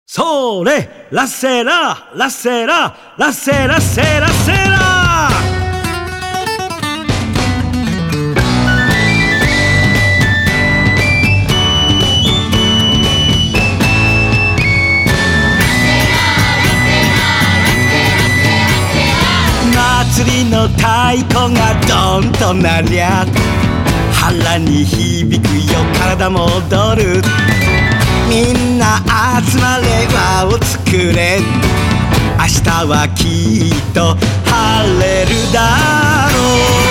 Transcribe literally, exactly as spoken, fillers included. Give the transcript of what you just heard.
それラッセララッセララッセラッセラッセラ祭りの太鼓がドンと鳴りゃ腹に響くよ体も踊るみんな集まれ輪を作れ明日はきっと晴れるだろう